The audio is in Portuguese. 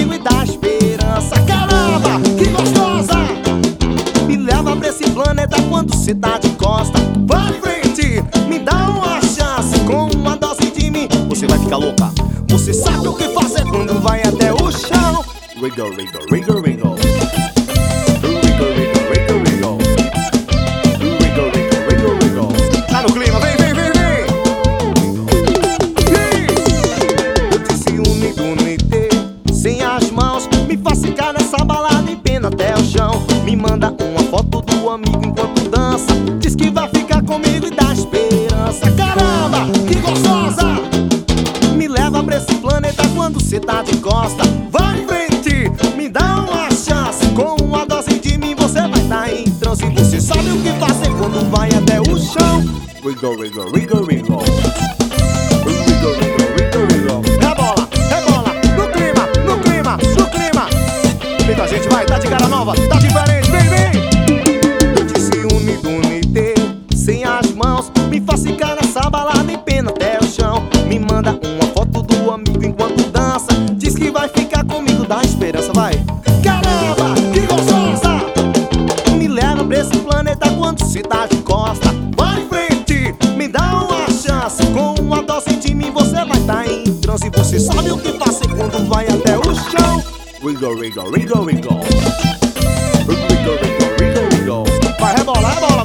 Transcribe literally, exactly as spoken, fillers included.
comigo e dá esperança. Caramba, que gostosa! Me leva pra esse planeta quando cê tá de costa. Vai em frente, me dá uma chance. Com uma dose de mim, você vai ficar louca. Você sabe o que fazer quando vai até o chão. Wiggle, wiggle, wiggle, wiggle. Wiggle, wiggle, wiggle, wiggle. Wiggle, wiggle, wiggle, wiggle. Tá no clima, vem, vem, vem, vem. Eu disse unido, unite, sem as mãos. Me faz ficar nessa balada em pena até o chão. Me manda uma foto do amigo enquanto dança. Diz que vai ficar comigo e dá esperança. Caramba, que gostosa! Me leva pra esse planeta quando cê tá de costa. Vai em frente, me dá uma chance. Com uma dose de mim você vai tá em transe. Você sabe o que fazer quando vai até o chão. Wiggle, wiggle, wiggle, wiggle. Wiggle, wiggle, wiggle, wiggle. Rebola, rebola, no clima, no clima, no clima. Muita gente vai, tá de cara nova, tá diferente, vem, vem. Eu disse unido, unite, sem as mãos. Me faz ficar nessa balada em pena até o chão. Me manda uma foto do amigo enquanto dança. Diz que vai ficar comigo, dá esperança, vai. Caramba, que gostosa! Me leva pra esse planeta quando cê tá de costa. Vai em frente, me dá uma chance. Com uma dose de mim você vai tá em transe. Você sabe o que fazer quando vai até o chão. Wiggle, wiggle, wiggle, wiggle. Wiggle, wiggle, wiggle, wiggle. Vai, rebola, rebola.